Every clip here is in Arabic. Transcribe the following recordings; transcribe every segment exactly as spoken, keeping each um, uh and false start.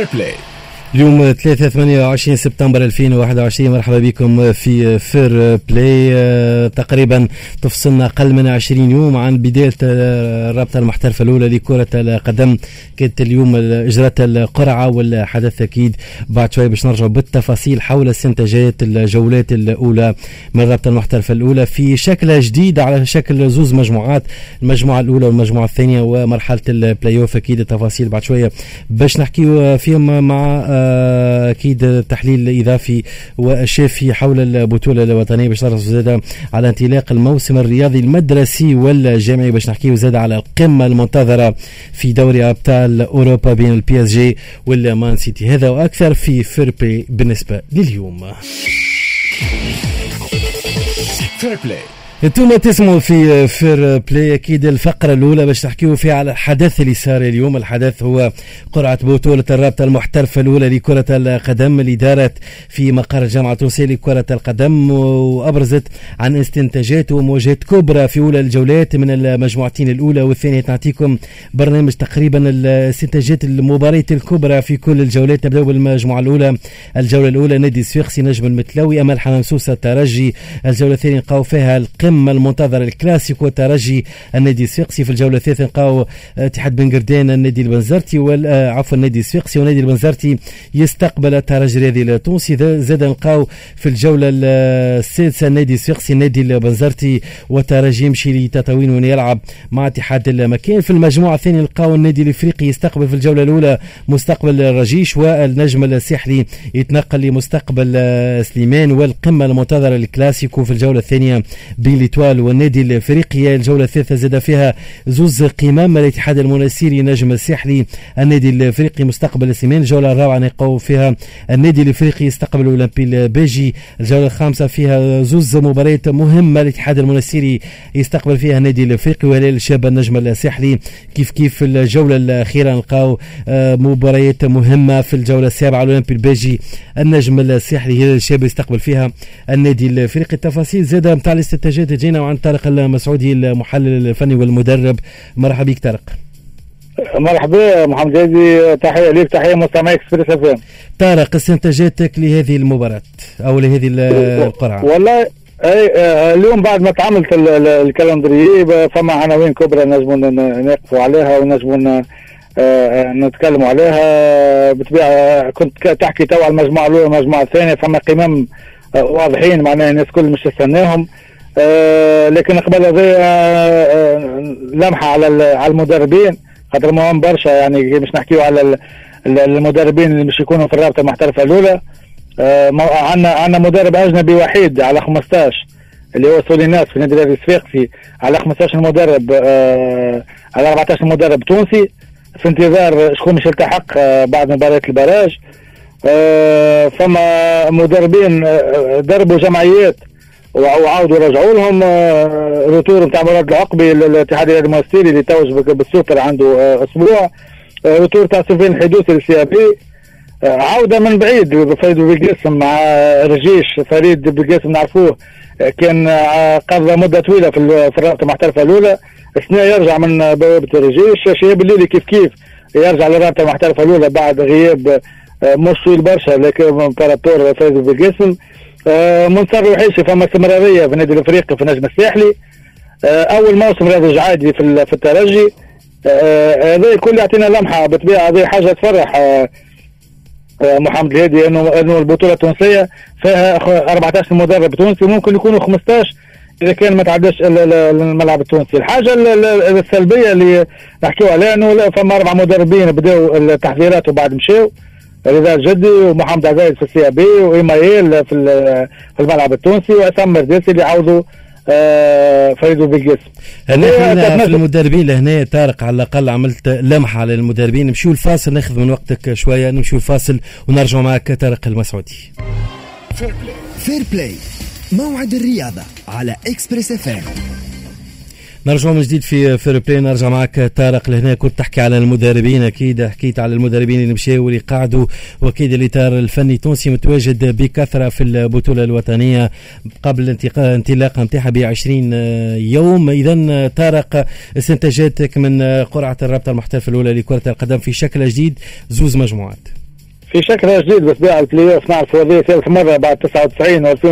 فير بلاي. اليوم ثلاثة ثمانية وعشرين سبتمبر ألفين وواحد وعشرين. مرحبا بكم في فير بلاي. تقريبا تفصلنا أقل من عشرين يوم عن بداية الرابطة المحترفة الأولى لكرة القدم. كانت اليوم إجرت القرعة والحدث أكيد بعد شوي باش نرجع بالتفاصيل حول استنتاجات الجولات الأولى من الرابطة المحترفة الأولى في شكل جديد على شكل زوز مجموعات، المجموعة الأولى والمجموعة الثانية ومرحلة البلاي أوف. أكيد التفاصيل بعد شوية باش نحكي فيهم مع أكيد تحليل إضافي وشافي حول البطولة الوطنية باش نركزوا زادة على انطلاق الموسم الرياضي المدرسي والجامعي، باش نحكيو زادة على القمة المنتظرة في دوري أبطال أوروبا بين البي اس جي والمان سيتي. هذا وأكثر في فير بلاي بالنسبة لليوم. فير بلاي انتم تسمعوا في فير بلاي. اكيد الفقره الاولى باش تحكيوا فيها على الحدث اللي صار اليوم. الحدث هو قرعه بطوله الرابطه المحترفه الاولى لكره القدم اللي دارت في مقر الجامعه التونسيه لكره القدم، وابرزت عن استنتاجات ومواجهات كبرى في اولى الجولات من المجموعتين الاولى والثانيه. نعطيكم برنامج تقريبا الاستنتاجات المباريات الكبرى في كل الجولات. نبداو بالمجموعه الاولى. الجوله الاولى نادي الصفاقسي نجم المتلوي امل حمامسوسه الترجي. الجوله الثانيه نلقاو فيها القمه المنتظر الكلاسيكو الترجي النادي الصفاقسي. في الجوله الثالثه نلقاو اتحاد بن قردان النادي البنزرتي والعفو النادي الصفاقسي والنادي البنزرتي يستقبل الترجي الرياضي التونسي. زاد نلقاو في الجوله السادسه النادي الصفاقسي النادي البنزرتي والترجي يمشي لتطاوين ويلعب مع اتحاد المكان. في المجموعه الثانيه نلقاو النادي الافريقي يستقبل في الجوله الاولى مستقبل الرجيش، والنجم الساحلي يتنقل لمستقبل سليمان. والقمه المنتظره الكلاسيكو في الجوله الثانيه بين الإتوال والنادي الافريقي. الجوله الثالثه زاد فيها زوز قمم الاتحاد المنستيري نجم الساحلي النادي الافريقي مستقبل سليمان. الجوله الرابعه نلقاو فيها النادي الافريقي يستقبل الاولمبي البيجي. الجوله الخامسه فيها زوز مباريات مهمه الاتحاد المنستيري يستقبل فيها النادي الافريقي وهلال الشاب النجم الساحلي. كيف كيف الجوله الاخيره نلقاو مباريات مهمه. في الجوله السابعه الاولمبي البيجي النجم الساحلي هلال الشاب يستقبل فيها النادي الافريقي. التفاصيل زاده نتاع الاستنتاجات تجينا عن طارق المسعودي المحلل الفني والمدرب. مرحبا بك طارق. مرحبا محمد زيدي، تحيه ليك تحيه مستمعي اكسبريس اف ام. طارق استنتاجاتك لهذه المباراه او لهذه القرعه؟ والله اي اليوم بعد ما تعاملت الكالندريه فما عناوين كبرى نجموا نقفوا عليها ونجموا نتكلموا عليها. بالطبيعه كنت تحكي تو على المجموعه الاولى والمجموعه الثانيه، فما قمم واضحين معناها الناس كل مش تستناهم. آه لكن قبل هذه آه لمحه على على المدربين، خاطر مهم برشا يعني مش نحكيو على المدربين اللي مش يكونوا في الرابطه المحترفه الاولى. آه عندنا عندنا مدرب اجنبي وحيد على خمسطاش اللي هو سوليناس في نادي الصفاقسي، على خمسطاش مدرب آه على أربعطاش مدرب تونسي في انتظار شكون مش يلتحق آه بعد مباراه البراج. آه فما مدربين آه دربوا جمعيات وعاودوا رجعوا لهم. آه روتور نتاع مراد العقبي للاتحاد المنستيري اللي توج بالسوبر عنده آه اسبوع. آه روتور تاع سفيان الحدوثي للسي بي. آه عوده من بعيد فريد بالقاسم مع رجيش. فريد بالقاسم نعرفوه آه كان آه قضى مده طويله في في الرابطه المحترفه الاولى. السنه يرجع من بوابه الرجيش. شهاب الليلي كيف كيف يرجع للرابطه المحترفه الاولى بعد غياب مش طويل برشا لكن بارابور فايز بالقسم. آه منصر وحيشي فما استمراريه في النادي الافريقي في النجم الساحلي. آه اول موسم رياضي عادي في في الترجي. هذا آه الكل يعطينا لمحه. بالطبيعه هذه حاجه تفرح آه آه محمد الهادي انه انه البطوله التونسيه فيها أربعطاش مدرب تونسي، ممكن يكونوا خمسطاش اذا كان ما تعداش الملعب التونسي. الحاجه السلبيه اللي نحكيو عليها انه فما اربع مدربين بداوا التحضيرات وبعد مشاو. رضا الجدي ومحمد عزايز في السي بي وايمايل في في الملعب التونسي وعصام مرداسي اللي عاودوا آه فريدو بالقسم. هنا في المدربين لهنا طارق على الاقل عملت لمحه على المدربين. نمشيو الفاصل ناخذ من وقتك شويه. نمشيو الفاصل ونرجع معك طارق المسعودي. فير بلاي فير بلاي موعد الرياضه على اكسبريس اف ام. نرجع من جديد في فير بلاي. نرجع معك طارق لهنا. كنت تحكي على المدربين، اكيد حكيت على المدربين اللي مشاو واللي قعدوا، واكيد الاطار الفني التونسي متواجد بكثره في البطوله الوطنيه قبل انطلاق نتاعها ب عشرين يوم. اذا طارق استنتاجاتك من قرعه الرابطه المحترفه الاولى لكره القدم في شكل جديد زوز مجموعات؟ في شكل جديد بالطبيعه البلاي اوف. نعرف هذه ثالث مره بعد تسعة وتسعين و2013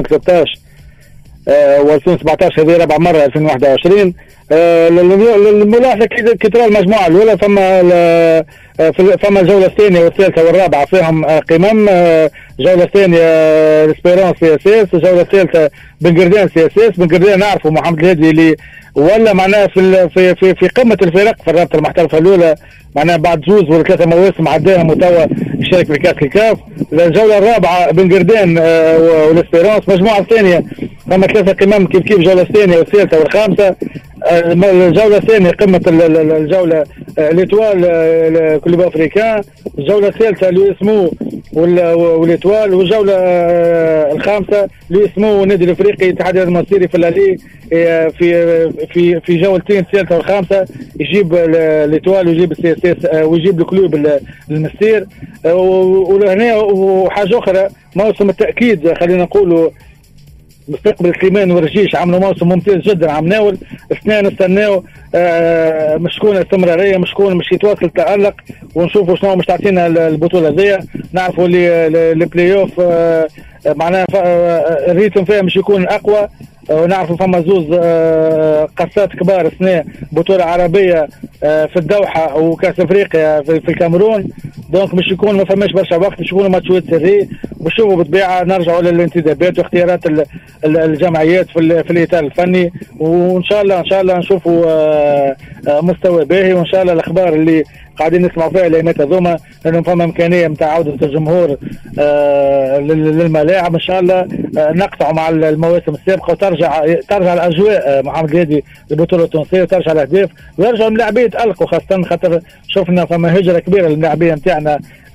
و2017 هذه رابع مره ألفين وواحد وعشرين. الملاحظه كي ترى المجموعه الاولى فما فما الجوله الثانيه والثالثه والرابعه فيهم قمم. الجوله الثانيه الاسبيرونس سي اس اس، الجوله الثالثه بنقردان سي اس اس. بنقردان نعرفوا محمد الهادي اللي ولا معناها في في في, في قمه الفرق في الرابطه المحترفه الاولى، معناها بعد جوز ولا ثلاثه مواسم عداهم وتوا يشارك في كاس الكاف. الجوله الرابعه بنقردان والاسبيرونس. المجموعه الثانيه فما ثلاثه قمم كيف كيف الجوله الثانيه والثالثه والخامسه. الجوله الثانيه قمه الجوله ليتوال كلوب افريكان. الجوله الثالثه اللي اسمه والليتوال، والجوله الخامسه اللي اسمه النادي الافريقي الاتحاد المصري في الليغ في في في جولتين الثالثه والخامسه يجيب ليتوال ويجيب السي اس اس ويجيب الكلوب المسير. وهنا وحاجه اخرى موسم التاكيد خلينا نقولوا مستقبل الكيمان والرجيش عملوا موسم ممتاز جدا. عم ناول اثنين نستناو آه مش تكون استمراريه، مش تكون مش يتواصل التالق، ونشوفوا شنو مش تعطينا البطوله هذيا. نعرفوا اللي البلاي اوف آه معناها آه الريتم فيها مش يكون اقوى. ونعرفوا فما زوز آه قصات كبار اثناء بطوله عربيه آه في الدوحه وكاس افريقيا في, في الكاميرون. دونك مش يكون ما فماش برشا وقت، مش يكونوا ماتشات سري. بنشوفوا بالطبيعه نرجعوا للانتدابات واختيارات الجمعيات في, في الاطار الفني، وان شاء الله ان شاء الله نشوفوا آه آه مستوى باهي. وان شاء الله الاخبار اللي قاعدين نسمعوا فيها الايامات هذوما انه فما امكانيه نتاع عوده الجمهور آه للملاعب ان شاء الله آه نقطعوا مع المواسم السابقه وترجع ترجع الاجواء آه محمد الهادي البطوله التونسيه وترجع الاهداف ويرجعوا اللاعبين يتالقوا، خاصه خاطر شفنا فما هجره كبيره للاعبين نتاعنا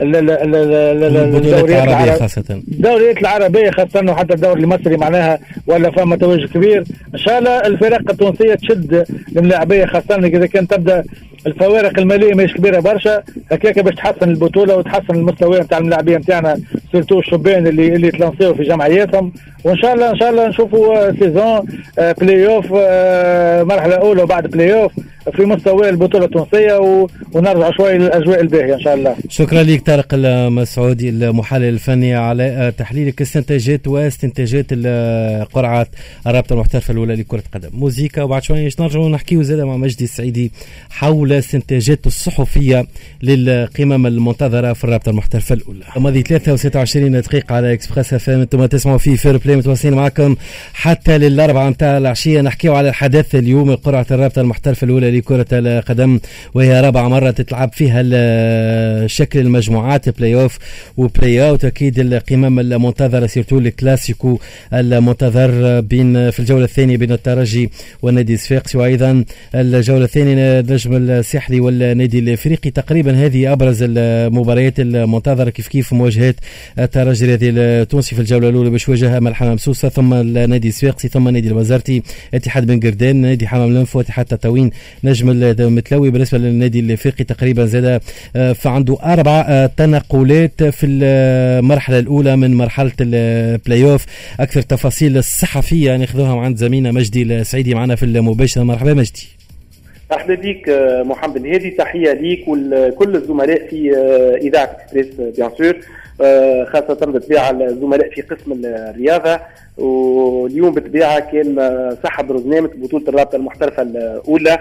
الدوريات العربيه خاصه الدوريات العربيه خاصه وحتى الدوري المصري معناها ولا فما تواجد كبير. ان شاء الله الفرق التونسيه تشد اللاعبيه خاصه اذا كان تبدا الفوارق الماليه مش كبيره برشا هكاك باش تحسن البطوله وتحسن المستوى نتاع اللاعبين نتاعنا سيرتو الشبان اللي اللي تلانسيو في جمعياتهم. وان شاء الله ان شاء الله نشوفوا سيزون بلاي اوف مرحله اولى وبعد بلاي اوف في مستوى البطوله التونسيه ونرجع شوي للاجواء الباهيه ان شاء الله. شكرا لك طارق المسعودي المحلل الفني على تحليلك استنتاجات واستنتاجات قرعه الرابطه المحترفه الاولى لكره القدم. موزيكا وبعد شوي نرجعوا نحكيو زاده مع مجدي السعيدي حول استنتاجاته الصحفيه للقمم المنتظره في الرابطه المحترفه الاولى. ماضي ثلاثة وستة وعشرين دقيقه على اكسبريس اف ام، انتم تسمعوا في فير بلاي متواصلين معكم حتى للاربعه نتاع العشيه. نحكيو على الحدث اليوم قرعه الرابطه المحترفه الاولى لكرة القدم، وهي رابع مرة تتلعب فيها شكل المجموعات بلاي اوف وبلاي اوت. اكيد القمم المنتظرة سيرتو الكلاسيكو المنتظر بين في الجولة الثانية بين الترجي والنادي الصفاقسي، وايضا الجولة الثانية النجم الساحلي والنادي الافريقي. تقريبا هذه ابرز المباريات المنتظرة. كيف كيف مواجهات الترجي الرياضي التونسي في الجولة الاولى باش يواجه ملحمة مسوسة، ثم النادي الصفاقسي، ثم النادي الوزارتي، اتحاد بن قردان، نادي حمام الانف، واتحاد تطاوين، نجم المتلوي. بالنسبه للنادي الافريقي تقريبا زاد فعنده اربع تنقلات في المرحله الاولى من مرحله البلاي اوف. اكثر تفاصيل الصحفيه ناخذوها عند زميلنا مجدي السعيدي معنا في المباشر. مرحبا مجدي. مرحبا بك محمد الهادي، تحيه ليك وكل الزملاء في اذاعه اكسبريس بيان سور، خاصه بالطبيعه الزملاء في قسم الرياضه. واليوم بالطبيعه كان صاحب برنامج بطوله الرابطه المحترفه الاولى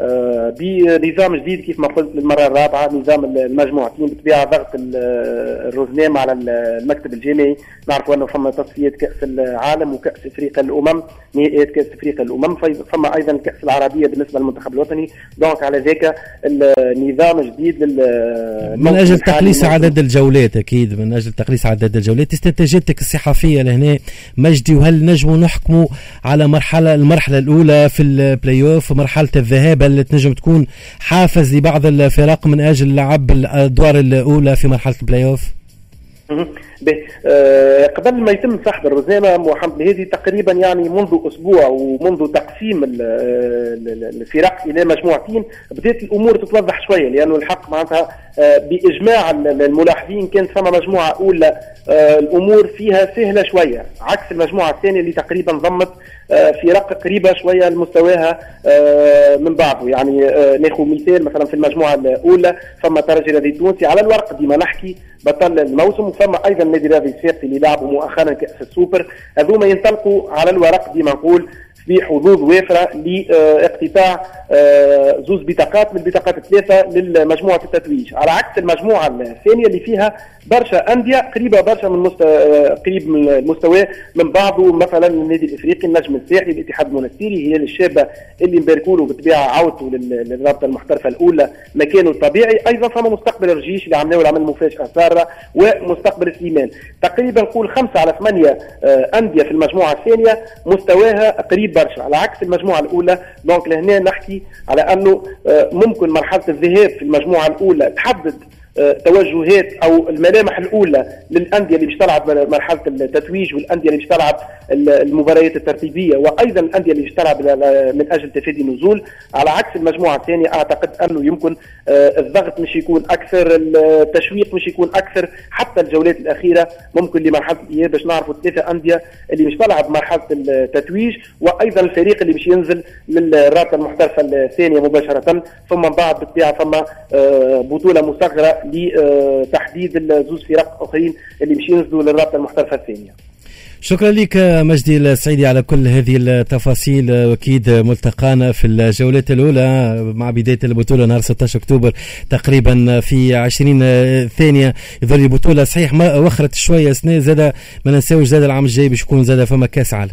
بنظام جديد كيف ما قلت للمره الرابعه، نظام المجموعتين. بالطبيعه ضغط الرزنام على المكتب الجامعي. نعرفوا انه فما تصفيات كاس العالم وكاس افريقيا الامم، نهائيات كاس افريقيا الامم، فما ايضا الكاس العربيه بالنسبه للمنتخب الوطني. دونك على ذاك النظام جديد من اجل تقليص عدد الجولات. اكيد من اجل تقليص عدد الجولات. استنتاجاتك الصحفيه لهنا مجدي، وهل نجموا نحكموا على مرحله المرحله الاولى في البلاي اوف، مرحله الذهاب اللي تنجم تكون حافز لبعض الفرق من اجل لعب الادوار الاولى في مرحله البلاي اوف؟ أه قبل ما يتم سحب الرزانة محمد الهادي تقريبا يعني منذ أسبوع ومنذ تقسيم الفرق إلى مجموعتين بدأت الأمور تتوضح شوية، لأنه الحق معناتها أه بإجماع الملاحظين كانت فما مجموعة أولى أه الأمور فيها سهلة شوية عكس المجموعة الثانية اللي تقريبا ضمت أه فرق قريبة شوية لمستواها أه من بعضه. يعني أه ناخذ مثال مثلا في المجموعة الأولى فما ترجي الرياضي التونسي على الورق ديما نحكي بطل الموسم، وفما ايضا النادي الرياضي الصفاقسي اللي لعبوا مؤخرا كاس السوبر، هذوما ينطلقوا على الورق ديما نقول بحظوظ وافره لاقتطاع زوز بطاقات من البطاقات الثلاثه للمجموعه التتويج، على عكس المجموعه الثانيه اللي فيها برشا انديه قريبه برشا من مستوى قريب من المستوى من بعضه، مثلا النادي الافريقي، النجم الساحلي، الاتحاد المنستيري، هي الشابه اللي نباركوا له بالطبيعه عودته للرابطه المحترفه الاولى مكانه الطبيعي، ايضا فما مستقبل الرجيش اللي عملناه العمل مفاجاه ساره، ومستقبل سليمان. تقريبا نقول خمسه على ثمانيه انديه في المجموعه الثانيه مستواها قريب برشا على عكس المجموعه الاولى. دونك لهنا نحكي على انه ممكن مرحله الذهاب في المجموعه الاولى تحدد توجهات او الملامح الاولى للانديه اللي باش تلعب مرحله التتويج والأندية اللي باش تلعب المباريات الترتيبيه، وايضا الأندية اللي باش تلعب من اجل تفادي النزول. على عكس المجموعه الثانيه اعتقد انه يمكن الضغط مش يكون اكثر، التشويق مش يكون اكثر، حتى الجولات الاخيره ممكن لمرحله الاياب باش نعرفوا الثلاثه انديه اللي باش تلعب مرحله التتويج، وايضا الفريق اللي باش ينزل للرابطه المحترفه الثانيه مباشره، ثم بعد بالطبيعه ثم بطوله مصغره لتحديد الزوز فرق اخرين اللي باش ينزلوا للرابطه المحترفه الثانيه. شكرا لك مجدي السعيدي على كل هذه التفاصيل، واكيد ملتقانا في الجولات الاولى مع بدايه البطوله نهار ستة عشر اكتوبر تقريبا في عشرين ثانيه. يظل البطوله صحيح ما وخرت شويه سنه، زاد ما ننساوش زاد العام الجاي باش يكون زاد فما كاس عالم.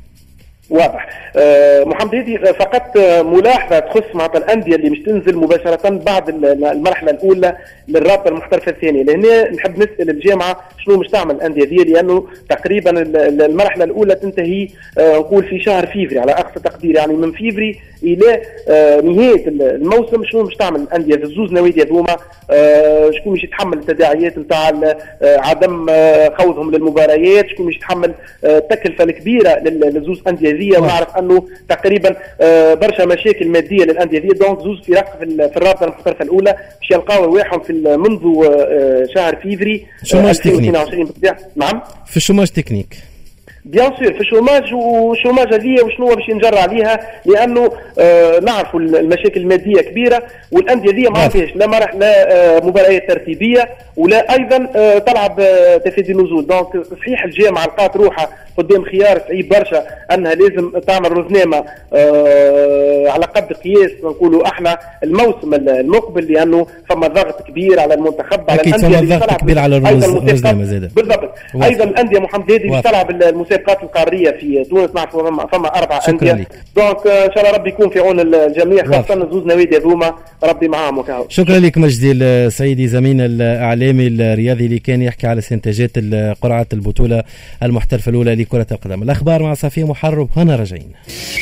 واضح. أه محمد هادي فقط ملاحظه تخص مع الانديه اللي مش تنزل مباشره بعد المرحله الاولى للرابطه المحترفه الثانيه، لهنا نحب نسال الجامعه شنو مش تعمل الانديه دي، لانه تقريبا المرحله الاولى تنتهي أه نقول في شهر فيفري على اقصى تقدير، يعني من فيفري الى أه نهايه الموسم شنو مش تعمل الانديه في الزوز نوادي هذوما، أه شكون مش يتحمل التداعيات نتاع عدم خوضهم للمباريات، شكون مش يتحمل التكلفه الكبيره للزوز انديه ذي، ونعرف انه تقريبا برشا مشاكل ماديه للانديه ذي. دونك زوز فرق في الرابطه المحترفه الاولى باش يلقاو رواحهم في منذ شهر فيفري ألفين واثنين وعشرين. نعم في الشوماج تكنيك بيان سور في الشوماج، والشوماج هذه وشنو باش ينجر عليها، لانه آه نعرفوا المشاكل الماديه كبيره، والانديه ذي ما فيهاش لا مرح لا آه مباريات ترتيبيه ولا ايضا آه تلعب آه تفادي النزول. دونك صحيح الجامعه لقات روحها قدام خيار صعيب برشا انها لازم تعمل رزنامه آه على قد قياس نقولوا احنا الموسم المقبل، لانه فما ضغط كبير على المنتخب، على الانديه اللي ضغط كبير على الرزنامه زاده بالضبط. ايضا الانديه محمد هادي باش تلعب المسابقات القاريه في تونس، نعرفوا فما اربع انديه. دونك ان شاء الله ربي يكون في عون الجميع، خاصه زوز نوادي هذوما ربي معاهم وكاو. شكرا لك مجدي السعيدي زميلنا الاعلامي الرياضي اللي كان يحكي على استنتاجات قرعه البطوله المحترفه الاولى لكره القدم. الاخبار مع صفيه محرب، هنا راجعين.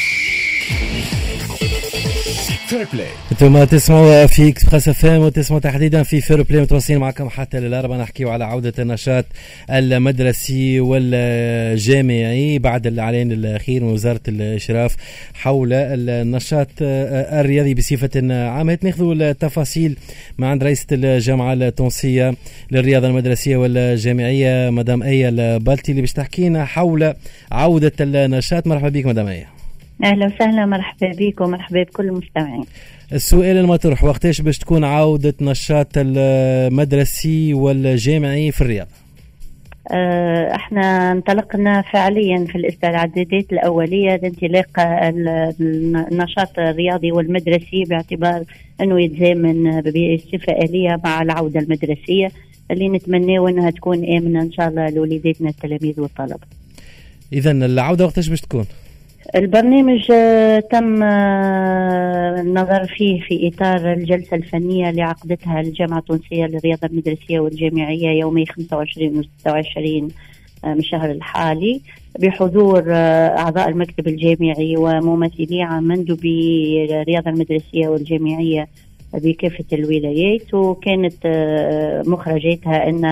فير بلاي. انتم تسمعوا في اكسبريس اف ام وتسمعوا تحديدا في فير بلاي، متواصلين معكم حتى للاربعاء نحكيوا على عوده النشاط المدرسي والجامعي بعد الاعلان الاخير من وزاره الاشراف حول النشاط الرياضي بصفه عامه. ناخذوا التفاصيل مع عند رئيسه الجامعه التونسيه للرياضه المدرسيه والجامعيه مدام ايه البالتي اللي باش تحكينا حول عوده النشاط. مرحبا بك مدام ايه. اهلا وسهلا، مرحبا بكم ومرحبا بكل المستمعين. السؤال المطروح، وقتاش باش تكون عودة نشاط المدرسي والجامعي في الرياض؟ اه احنا انطلقنا فعليا في الاستعدادات الأولية لانطلاق النشاط الرياضي والمدرسي، باعتبار انه يتزامن بصفة آلية مع العودة المدرسية اللي نتمناه انها تكون آمنة ان شاء الله لوليداتنا التلاميذ والطلبة. اذا العودة وقتاش باش تكون؟ البرنامج تم النظر فيه في إطار الجلسة الفنية اللي عقدتها الجامعة التونسية للرياضة المدرسية والجامعية يومي خمسة وعشرين و ستة وعشرين من الشهر الحالي، بحضور أعضاء المكتب الجامعي وممثلي عن مندوبي الرياضة المدرسية والجامعية بكافة الولايات. وكانت مخرجاتها أن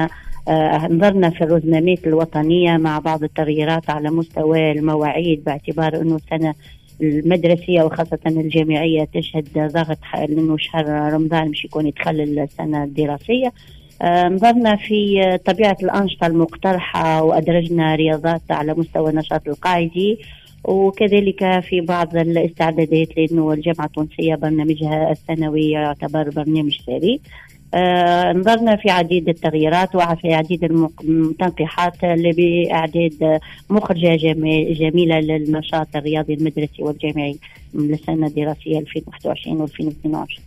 آه نظرنا في الرزنامات الوطنية مع بعض التغييرات على مستوى المواعيد، باعتبار أنه السنة المدرسية وخاصة الجامعية تشهد ضغط لأنه شهر رمضان مش يكون يدخل السنة الدراسية. آه نظرنا في طبيعة الأنشطة المقترحة وأدرجنا رياضات على مستوى النشاط القاعدي، وكذلك في بعض الاستعدادات لأنه الجامعة التونسية برنامجها السنوي يعتبر برنامج ساري. آه نظرنا في عديد التغييرات وفي عديد التنقيحات بإعداد مخرجة جميلة للنشاط الرياضي المدرسي والجامعي للسنة الدراسية ألفين وواحد وعشرين وألفين واثنين وعشرين.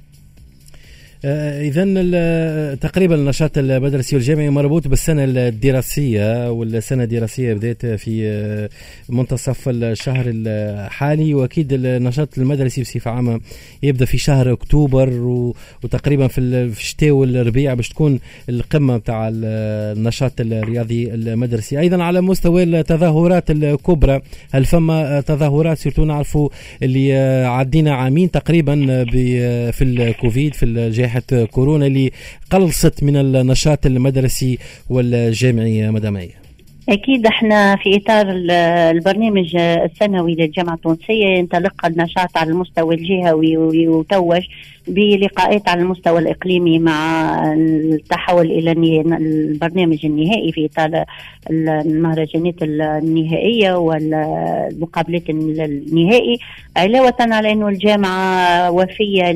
إذا تقريبا النشاط المدرسي والجامعي مربوط بالسنة الدراسية، والسنة الدراسية بدأت في منتصف الشهر الحالي، وأكيد النشاط المدرسي بصفة عامة يبدأ في شهر أكتوبر، وتقريبا في الشتاء والربيع باش تكون القمة بتاع النشاط الرياضي المدرسي. أيضا على مستوى التظاهرات الكبرى، هل فما تظاهرات سيرتو نعرفوا اللي عدينا عامين تقريبا في الكوفيد في الجائحة كورونا اللي قلصت من النشاط المدرسي والجامعي مدامية؟ أكيد احنا في إطار البرنامج السنوي للجامعة التونسية ينطلق النشاط على المستوى الجهوي ويتوج بلقاءات على المستوى الإقليمي مع التحول إلى البرنامج النهائي في إطار المهرجانات النهائية والمقابلات النهائي، علاوة على أنه الجامعة وفية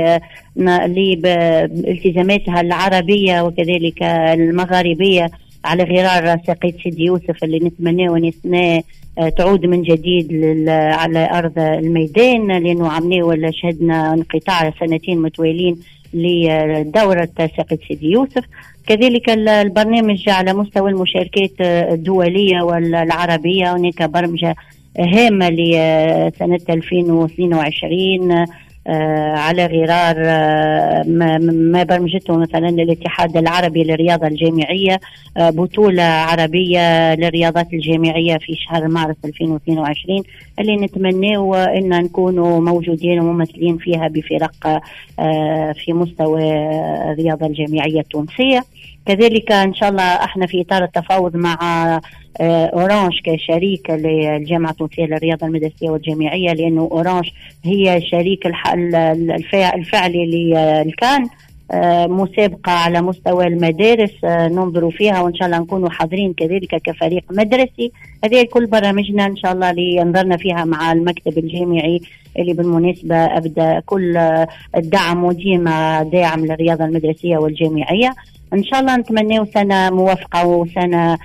لالتزاماتها العربية وكذلك المغاربية على غرار ساقية سيدي يوسف اللي نتمنى ونسنا تعود من جديد على أرض الميدان، لأنه عمنا ولا شهدنا انقطاع سنتين متوالين لدورة ساقية سيدي يوسف. كذلك البرنامج على مستوى المشاركات الدولية والعربية، هناك برمجة هامة لسنة ألفين واثنين وعشرين آه على غرار آه ما, ما برمجته مثلا الاتحاد العربي للرياضة الجامعية، آه بطولة عربية للرياضات الجامعية في شهر مارس ألفين واثنين وعشرين اللي نتمناه أن نكونوا موجودين وممثلين فيها بفرق آه في مستوى الرياضة الجامعية التونسية. كذلك إن شاء الله احنا في إطار التفاوض مع أورانج كشريك للجامعة التونسية للرياضة المدرسية والجامعية، لأنه أورانج هي شريك الفعلي للكان، مسابقة على مستوى المدارس ننظروا فيها وإن شاء الله نكونوا حاضرين كذلك كفريق مدرسي. هذه كل برامجنا إن شاء الله اللي نظرنا فيها مع المكتب الجامعي اللي بالمناسبة أبدأ كل الدعم وديما داعم للرياضة المدرسية والجامعية. إن شاء الله نتمنى سنة موفقة وسنة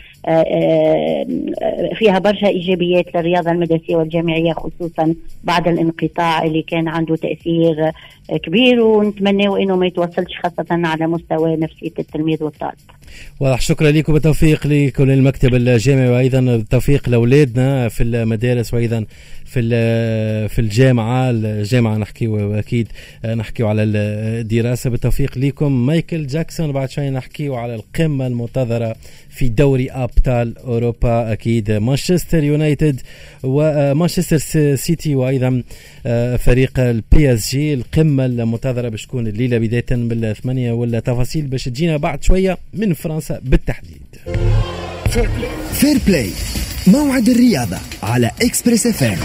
فيها برشا إيجابيات للرياضة المدرسية والجامعية، خصوصا بعد الانقطاع اللي كان عنده تأثير كبير، ونتمنى إنه ما يتوصلش خاصة على مستوى نفسية التلميذ والطالب. واضح. شكرا لكم، بالتوفيق لكل المكتب الجامعي، وأيضا بالتوفيق لأولادنا في المدارس وأيضا في في الجامعة الجامعة نحكي وأكيد نحكي على الدراسة. بالتوفيق لكم. مايكل جاكسون بعد شوي نحكي على القمة المنتظرة في دوري أبطال أوروبا، أكيد مانشستر يونايتد ومانشستر سيتي وأيضا فريق البي اس جي. القمة المنتظرة باش تكون الليلة بداية بالثمانية، ولا تفاصيل باش تجينا بعد شوية من فرنسا بالتحديد. فير بلاي موعد الرياضة على إكسبريس اف ام.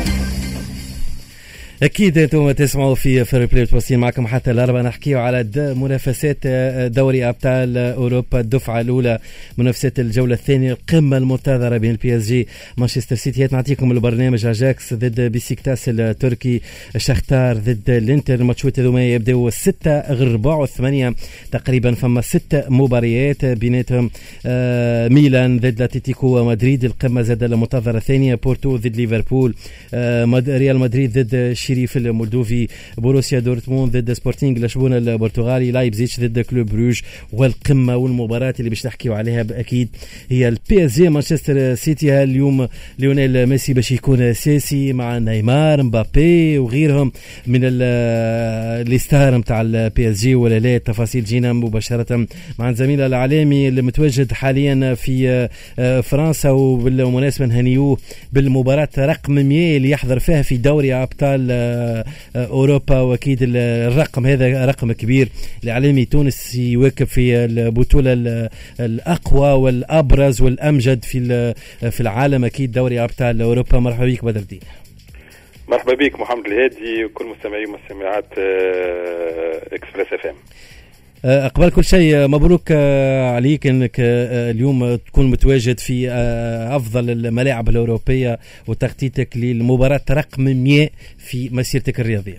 أكيد أنتم تسمعوا في فير بلاي متواصلين معكم حتى الأربعة، نحكيوا على منافسات دوري أبطال أوروبا الدفعة الأولى، منافسات الجولة الثانية، القمة المنتظرة بين البي اس جي مانشستر سيتي. نعطيكم البرنامج: أجاكس ضد بيسيكتاس التركي، شختار ضد الانتر. الماتشات هذوما يبداو ستة غير ربع وثمانية تقريبا، فما ستة مباريات بيناتهم. آه ميلان ضد اتلتيكو مدريد، القمة زاد المنتظرة الثانية. بورتو ضد ليفربول، آه ريال مدريد ضد الشريف المولدوفي، بوروسيا دورتموند ضد سبورتينغ لشبونة البرتغالي، لايبزيتش ضد كلوب بروج. والقمة والمباراة اللي باش نحكيوا عليها أكيد هي البي اس جي مانشستر سيتي. اليوم ليونيل ميسي باش يكون أساسي مع نيمار مبابي وغيرهم من الستار متاع البي اس جي ولا لا؟ التفاصيل جينا مباشرة مع زميل الإعلامي المتواجد حاليا في فرنسا، وبالمناسبة نهنيوه بالمباراة رقم مية اللي يحضر فيها في دوري أبطال اوروبا، واكيد الرقم هذا رقم كبير لعلمي تونس يواكب في البطوله الاقوى والابرز والامجد في في العالم، اكيد دوري ابطال اوروبا. مرحبا بك بدر الدين. مرحبا بك محمد الهادي وكل مستمعي ومستمعات اكسبريس اف ام. قبل كل شيء مبروك عليك انك اليوم تكون متواجد في افضل الملاعب الاوروبيه وتخطيطك للمباراه رقم مئة في مسيرتك الرياضيه.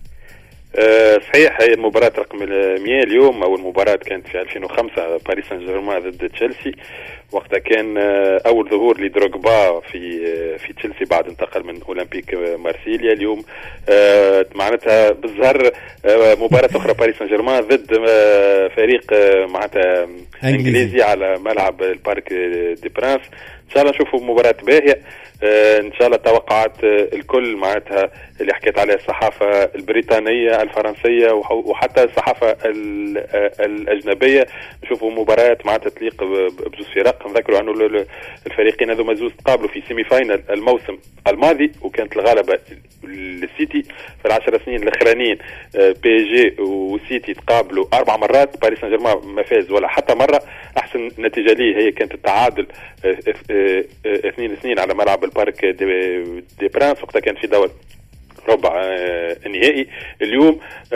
أه صحيح، هي المباراة رقم مئة اليوم. أول مباراة كانت في ألفين وخمسة باريس سان جيرمان ضد تشيلسي، وقتها كان أول ظهور لدروغبا في في تشيلسي بعد انتقل من أولمبيك مارسيليا. اليوم أه معناتها بالظهر أه مباراة أخرى باريس سان جيرمان ضد أه فريق أه معناتها إنجليزي على ملعب البارك دي برانس. إن شاء الله نشوفوا مباراة باهية. آه ان شاء الله توقعات آه الكل معناتها اللي حكيت عليها الصحافه البريطانيه الفرنسيه وحتى الصحافه آه الاجنبيه. نشوفوا مباريات معناتها تليق بزوز فرق. نذكروا انه الفريقين هذوما زوز تقابلوا في سيمي فاينل الموسم الماضي، وكانت الغلبه للسيتي. في العشر سنين الاخرانيين آه بي جي وسيتي تقابلوا اربع مرات، باريس سان جيرمان ما فاز ولا حتى مره. احسن نتيجه ليه هي كانت التعادل آه آه آه اثنين اثنين على ملعب البارك دي, دي برانس، وقتها كان في دور ربع آه نهائي. اليوم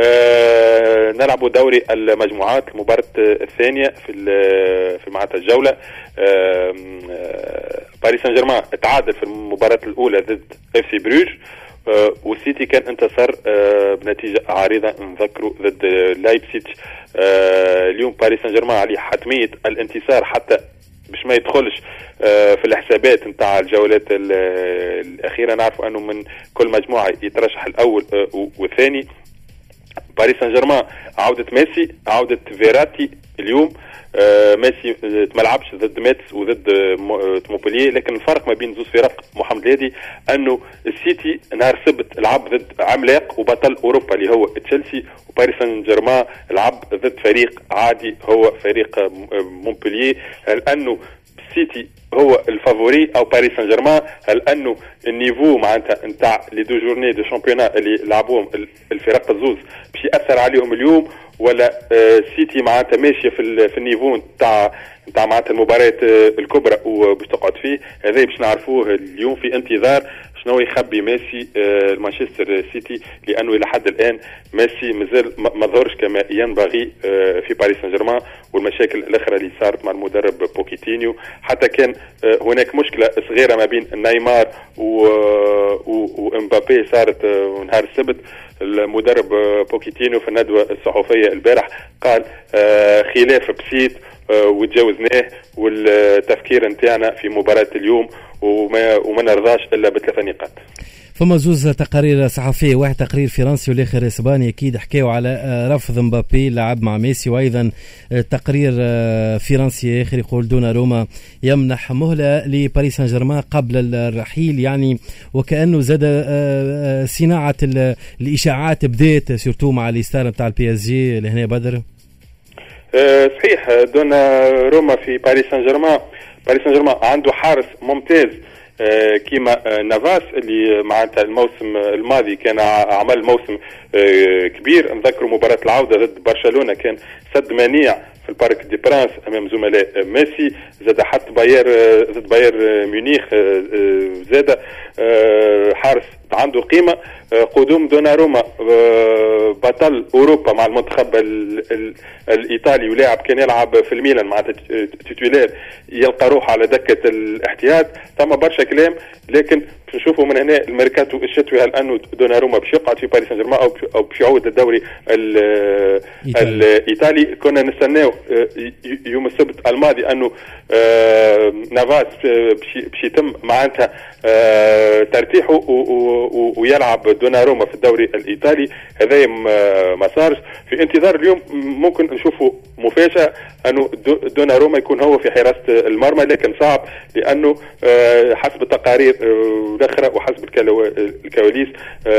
آه نلعب دوري المجموعات، المباراة الثانية في في معناتها الجولة. آه آه باريس سان جيرمان تعادل في المباراة الأولى ضد اف سي بروج، آه والسيتي كان انتصر آه بنتيجة عارضة نذكروا ضد لايبسيتش. آه اليوم باريس سان جيرمان عليه حتمية الانتصار حتى باش ما يدخلش في الحسابات نتاع الجولات الأخيرة. نعرف أنه من كل مجموعة يترشح الأول والثاني. باريس سان جيرمان عودة ميسي، عودة فيراتي اليوم. ميسي تملعبش ضد ميتس وضد مونبولييه، لكن الفرق ما بين زوز فرق محمد الهادي أنه السيتي نهار السبت لعب ضد عملاق وبطل أوروبا اللي هو تشيلسي، وباريس سان جيرمان لعب ضد فريق عادي هو فريق مونبولييه. لأنه السيتي هو الفافوري او باريس سان جيرمان؟ هل انه النيفو معناتها نتاع لي دو جورني دو شامبيونا اللي لعبوهم الفرق الزوز باش ياثر عليهم اليوم، ولا السيتي معناتها ماشيه في في النيفو نتاع نتاع معناتها المباريات الكبرى وباش تقعد فيه؟ هذا باش نعرفوه اليوم في انتظار شنو يخبي ميسي مانشستر سيتي، لانه الى حد الان ميسي مازال ما ظهرش كما ينبغي في باريس سان جيرمان، والمشاكل الاخرى اللي صارت مع المدرب بوكيتينيو. حتى كان هناك مشكله صغيره ما بين نيمار وامبابي صارت نهار السبت. المدرب بوكيتينيو في الندوه الصحفيه البارح قال خلاف بسيط وتجاوزناه، والتفكير نتاعنا في مباراة اليوم وما, وما نرضاش إلا بثلاثة نقاط. فما زوز تقارير صحفية، واحد تقرير فرنسي والآخر إسباني، أكيد حكاوا على رفض مبابي لعب مع ميسي، وأيضا تقرير فرنسي آخر يقول دوناروما يمنح مهلة لباريس سان جيرمان قبل الرحيل، يعني وكأنه زاد صناعة الإشاعات بدأت سورتو مع الإستار بتاع البي اس جي لهنا بدر. أه صحيح، دوناروما في باريس سان جيرمان. باريس سان جيرمان عنده حارس ممتاز أه كيما أه نافاس اللي معناتها الموسم الماضي كان عمل موسم أه كبير. نذكروا مباراة العودة ضد برشلونة كان سد منيع في البارك دي برانس امام زملاء ميسي. زاد حتى باير ضد باير ميونيخ زاد حارس عنده قيمه. قدوم دوناروما بطل اوروبا مع المنتخب الايطالي ولاعب كان يلعب في الميلان مع تيتولير، يلقى روحه على دكه الاحتياط. ثم برشا كلام، لكن نشوفوا من هنا الميركاتو الشتوي هل انه دوناروما باش يقعد في باريس سان جيرمان او باش يعود للدوري الايطالي. كنا نستناو يوم السبت الماضي انه نافاس باش يتم معناتها ترتيحه ويلعب دوناروما في الدوري الايطالي. هذا ما صارش. في انتظار اليوم ممكن نشوفوا مفاجاه انه دوناروما يكون هو في حراسه المرمى، لكن صعب لانه حسب التقارير الاخرى وحسب الكواليس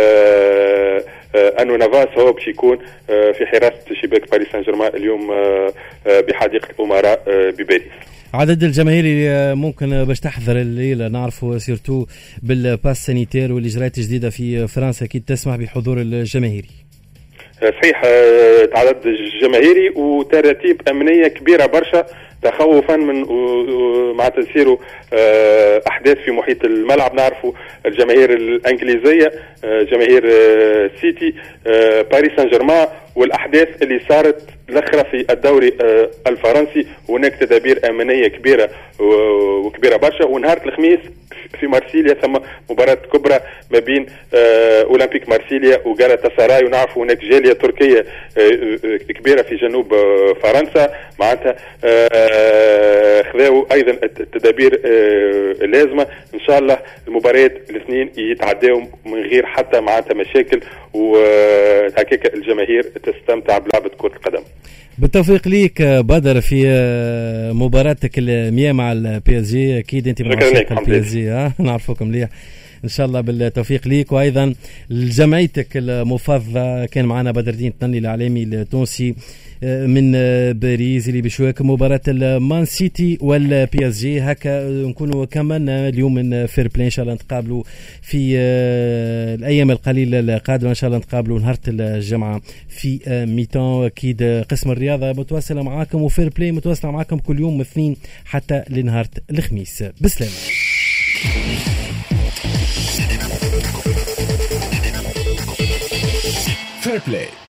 انه نافاس هو باش يكون في حراسه شباك باريس سان جيرمان اليوم بحديقه الامراء بباريس. عدد الجماهير اللي ممكن باش تحضر الليله نعرفوا سيرتو بالباس سانيتير والاجراءات الجديده في فرنسا اكيد تسمح بحضور الجماهيري. صحيح، عدد الجماهيري وتراتيب امنيه كبيره برشا تخوفا من مع تسير احداث في محيط الملعب. نعرفوا الجماهير الانجليزيه، جماهير سيتي، باريس سان جيرمان، والاحداث اللي صارت الاخرى في الدوري الفرنسي، هناك تدابير امنيه كبيره وكبيره برشا. ونهار الخميس في مارسيليا ثم مباراه كبرى ما بين اولمبيك مارسيليا وغالاتا سراي، ونعرفوا هناك جاليه تركيه كبيره في جنوب فرنسا معناتها خذاوا ايضا التدابير اللازمه. ان شاء الله المباريات الاثنين يتعداوا من غير حتى معناتها مشاكل، وهكاك الجماهير تستمتع بلعبه كره القدم. بالتوفيق ليك بدر في مباراتك المياه مع البي اس جي، اكيد انت من عشاق البي اس جي ها نعرفوكم مليح. ان شاء الله بالتوفيق ليك، وايضا لجمعيتك المفضله. كان معنا بدر الدين التني الاعلامي التونسي من باريس اللي بشواك مباراة المان سيتي والبي اس جي. هكا نكونوا كملنا اليوم من فير بلاي. ان شاء الله نتقابلوا في الايام القليله القادمه، ان شاء الله نتقابلوا نهار الجمعه في ميتان. اكيد قسم الرياضه متواصله معاكم وفير بلاي متواصله معاكم كل يوم اثنين حتى لنهار الخميس. بسلامه. فير بلاي.